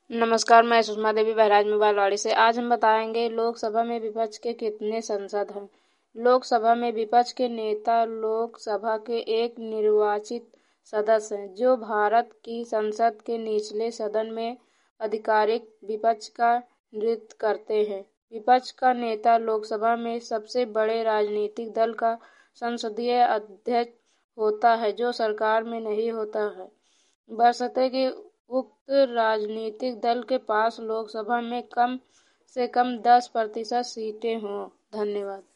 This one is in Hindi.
नमस्कार, मैं सुषमा देवी बहराइच मोबाइलवाड़ी से। आज हम बताएंगे लोकसभा में विपक्ष के कितने सांसद हैं। लोकसभा में विपक्ष के नेता लोकसभा के एक निर्वाचित सदस्य हैं, जो भारत की संसद के निचले सदन में आधिकारिक विपक्ष का नेतृत्व करते हैं। विपक्ष का नेता लोकसभा में सबसे बड़े राजनीतिक दल का संसदीय अध्यक्ष होता है, जो सरकार में नहीं होता है, बशर्ते कि उक्त राजनीतिक दल के पास लोकसभा में कम से कम 10% सीटें हों। धन्यवाद।